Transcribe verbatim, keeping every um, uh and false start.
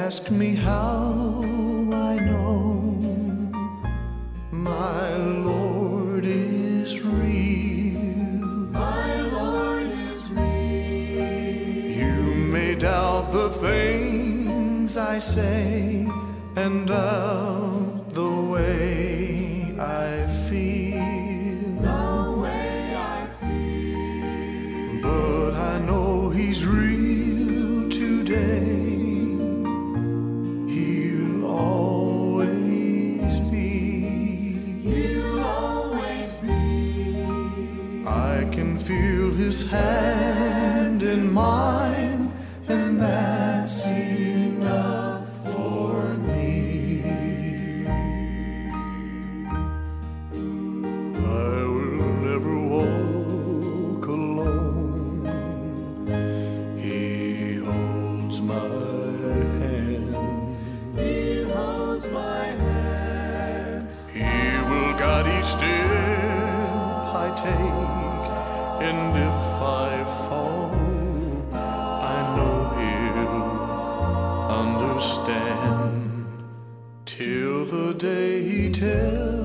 ask me how I know my Lord is real. My Lord is real. You may doubt the things I say and doubt the way I feel. The way I feel. But I know He's real today. He'll always be. He'll always be. I can feel His hand in mine, and that's enough for me. I will never walk alone. He holds my hand. He holds my hand. He will guide each step I take, and if I fall, I know He'll understand till the day He tells